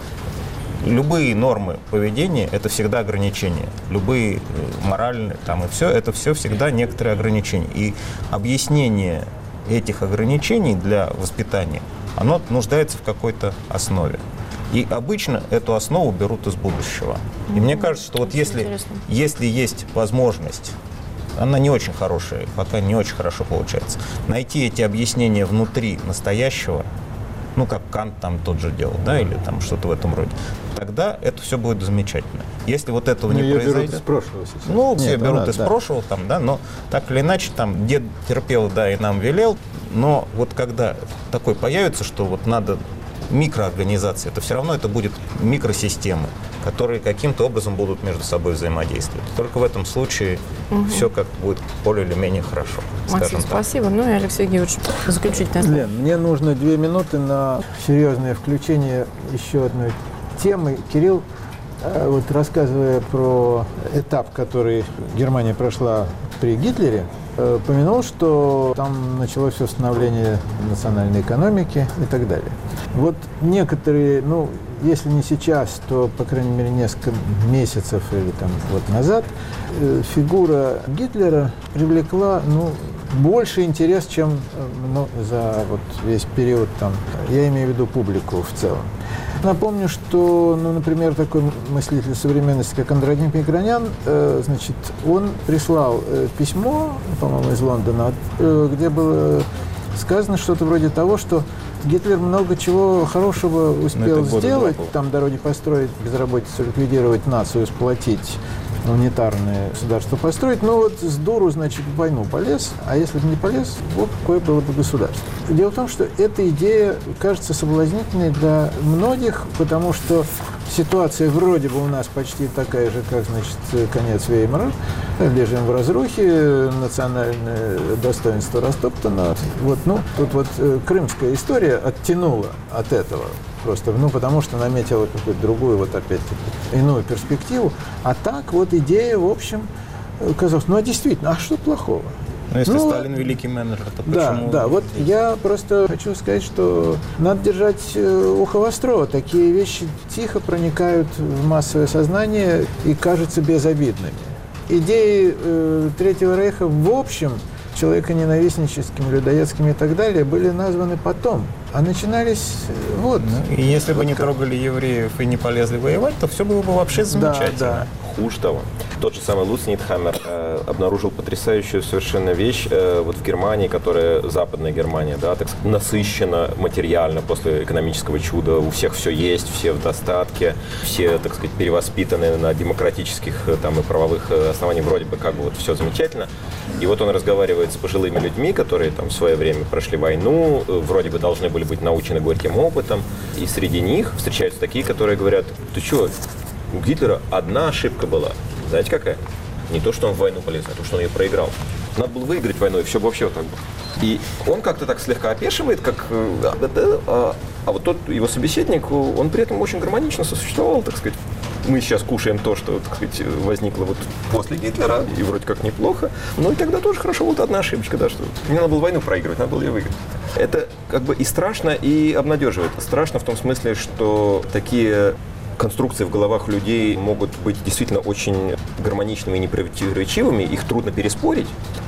Любые нормы поведения – это всегда ограничения. Любые моральные там и все – это все всегда некоторые ограничения. И объяснение этих ограничений для воспитания, оно нуждается в какой-то основе. И обычно эту основу берут из будущего. И мне кажется, что вот если есть возможность, она не очень хорошая, пока не очень хорошо получается, найти эти объяснения внутри настоящего, ну, как Кант там тот же делал, да, или там что-то в этом роде, тогда это все будет замечательно. Если вот этого не произойдет... берут из прошлого сейчас. Ну, все берут из прошлого, там, да, но так или иначе, там, дед терпел, да, и нам велел, но вот когда такой появится, что вот надо микроорганизация, это все равно это будет микросистемы, которые каким-то образом будут между собой взаимодействовать. Только в этом случае все как будет более или менее хорошо. Максим, спасибо. Ну и Алексей Георгиевич, заключительное слово. Лен, мне нужно 2 минуты на серьезное включение еще одной темы. Кирилл, вот рассказывая про этап, который Германия прошла при Гитлере, упомянул, что там началось восстановление национальной экономики и так далее. Вот некоторые, ну, если не сейчас, то, по крайней мере, несколько месяцев или там год назад фигура Гитлера привлекла, ну, больше интерес, чем за вот весь период там, я имею в виду публику в целом. Напомню, что, ну, например, такой мыслитель современности, как Андроник Микронян, значит, он прислал письмо, по-моему, из Лондона, где было сказано что-то вроде того, что Гитлер много чего хорошего успел сделать, там дороги построить, безработицу ликвидировать, нацию сплотить, унитарное государство построить, но вот с дуру, значит, в войну полез, а если бы не полез, вот какое было бы государство. Дело в том, что эта идея кажется соблазнительной для многих, потому что ситуация вроде бы у нас почти такая же, как, значит, конец Веймара. Лежим в разрухе, национальное достоинство растоптано. Вот, ну, тут вот крымская история оттянула от этого. Просто, ну, потому что наметила какую-то другую, вот опять-таки, иную перспективу. А так вот идея, в общем, казалось, ну, а действительно, а что плохого? Ну, если Сталин великий менеджер, то почему... Да, вот я просто хочу сказать, что надо держать ухо востро. Такие вещи тихо проникают в массовое сознание и кажутся безобидными. Идеи Третьего Рейха в общем, человеконенавистническими, людоедскими и так далее, были названы потом. А начинались вот. И если бы вот не как. трогали евреев и не полезли воевать, то все было бы вообще замечательно. Да. Хуже того. Тот же самый Луц Нитхаммер обнаружил потрясающую совершенно вещь вот в Германии, которая, Западная Германия, да, так сказать, насыщена материально после экономического чуда. У всех все есть, все в достатке, все, так сказать, перевоспитаны на демократических там, и правовых основаниях, вроде бы как бы вот все замечательно. И вот он разговаривает с пожилыми людьми, которые там в свое время прошли войну, вроде бы должны были быть научены горьким опытом. И среди них встречаются такие, которые говорят: ты что, у Гитлера одна ошибка была. Знаете, какая? Не то, что он в войну полез, а то, что он ее проиграл. Надо было выиграть войну, и все бы вообще вот так было. И он как-то так слегка опешивает, как... А вот тот его собеседник, он при этом очень гармонично сосуществовал, так сказать. Мы сейчас кушаем то, что, так сказать, возникло вот после Гитлера, и вроде как неплохо. Ну и тогда тоже хорошо, вот одна ошибочка, да, что не надо было войну проигрывать, надо было ее выиграть. Это как бы и страшно, и обнадеживает. Страшно в том смысле, что такие конструкции в головах людей могут быть действительно очень гармоничными и непротиворечивыми, их трудно переспорить,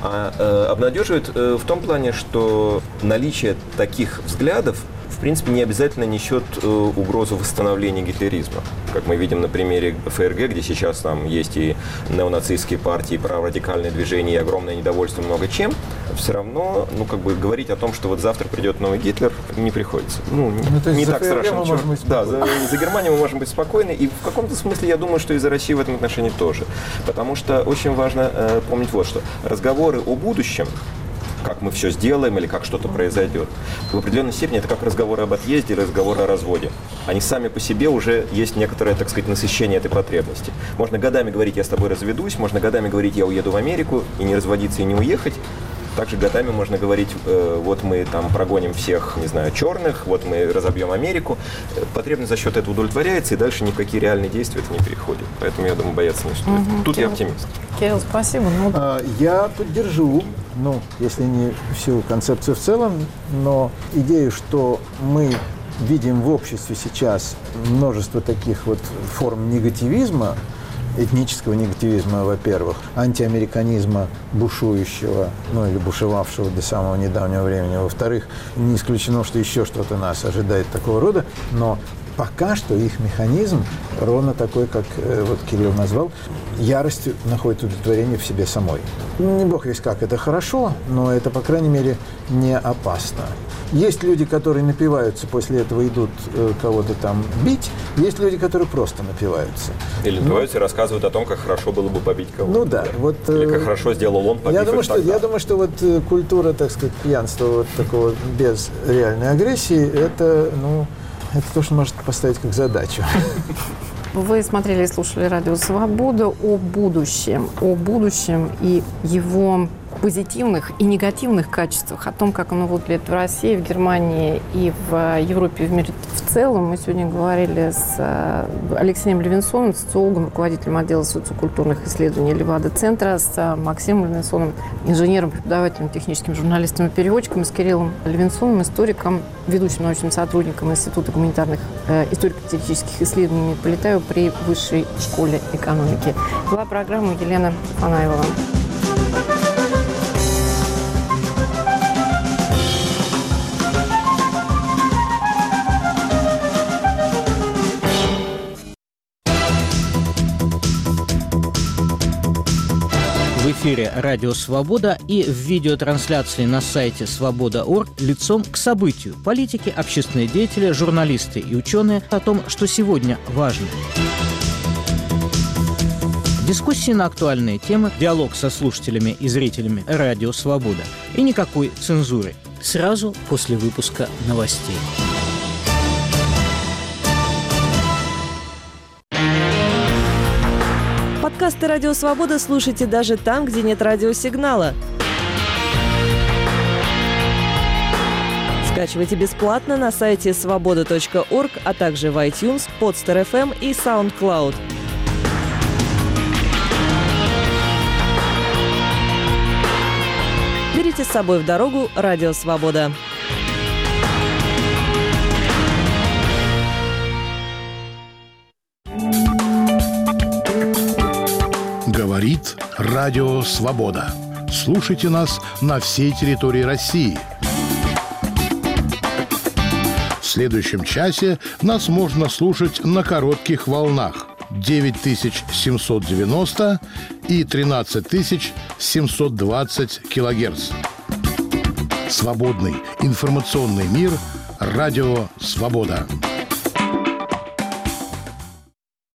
а обнадеживает в том плане, что наличие таких взглядов в принципе, не обязательно несет угрозу восстановления гитлеризма. Как мы видим на примере ФРГ, где сейчас там есть и неонацистские партии, и праворадикальные движения, и огромное недовольство много чем, все равно, ну, как бы говорить о том, что вот завтра придет новый Гитлер, не приходится. Ну, не так страшно. Да, за Германию мы можем быть спокойны, и в каком-то смысле я думаю, что и за Россию в этом отношении тоже. Потому что очень важно помнить вот что. Разговоры о будущем, как мы все сделаем или как что-то произойдет, в определенной степени это как разговоры об отъезде или разговоры о разводе. Они сами по себе уже есть некоторое, так сказать, насыщение этой потребности. Можно годами говорить: я с тобой разведусь, можно годами говорить: я уеду в Америку, и не разводиться, и не уехать. Также годами можно говорить: вот мы там прогоним всех, не знаю, черных, вот мы разобьем Америку. Потребность за счет этого удовлетворяется, и дальше ни в какие реальные действия это не переходит. Поэтому, я думаю, бояться не стоит. Тут я оптимист. Кирилл, спасибо. Я поддержу, если не всю концепцию в целом, но идею, что мы видим в обществе сейчас множество таких вот форм негативизма, этнического негативизма, во-первых, антиамериканизма бушующего, или бушевавшего до самого недавнего времени, во-вторых, не исключено, что еще что-то нас ожидает такого рода, но пока что их механизм ровно такой, как вот Кирилл назвал, яростью находит удовлетворение в себе самой. Не бог весть как, это хорошо, но это, по крайней мере, не опасно. Есть люди, которые напиваются, после этого идут кого-то там бить. Есть люди, которые просто напиваются. Или напиваются и рассказывают о том, как хорошо было бы побить кого-то. Ну да. Вот, или как хорошо сделал он, побив я думаю, что вот культура, так сказать, пьянства вот такого без реальной агрессии, это то, что может поставить как задачу. Вы смотрели и слушали «Радио Свобода» о будущем и его позитивных и негативных качествах, о том, как оно выглядит в России, в Германии и в Европе, в мире в целом. Мы сегодня говорили с Алексеем Левинсоном, социологом, руководителем отдела социокультурных исследований Левада-центра, с Максимом Левинсоном, инженером, преподавателем, техническим журналистом и переводчиком, и с Кириллом Левинсоном, историком, ведущим научным сотрудником Института гуманитарных историко-теоретических исследований Полетаева при Высшей школе экономики. Была программа Елена Фанаева. Вы эфире «Радио Свобода» и в видеотрансляции на сайте свобода.орг лицом к событию. Политики, общественные деятели, журналисты и ученые о том, что сегодня важно. Дискуссии на актуальные темы, диалог со слушателями и зрителями «Радио Свобода». И никакой цензуры. Сразу после выпуска новостей. Подкасты «Радио Свобода» слушайте даже там, где нет радиосигнала. Скачивайте бесплатно на сайте svoboda.org, а также в iTunes, Podster.fm и SoundCloud. Берите с собой в дорогу «Радио Свобода». Говорит Радио Свобода. Слушайте нас на всей территории России. В следующем часе нас можно слушать на коротких волнах 9790 и 13720 килогерц. Свободный информационный мир. Радио Свобода.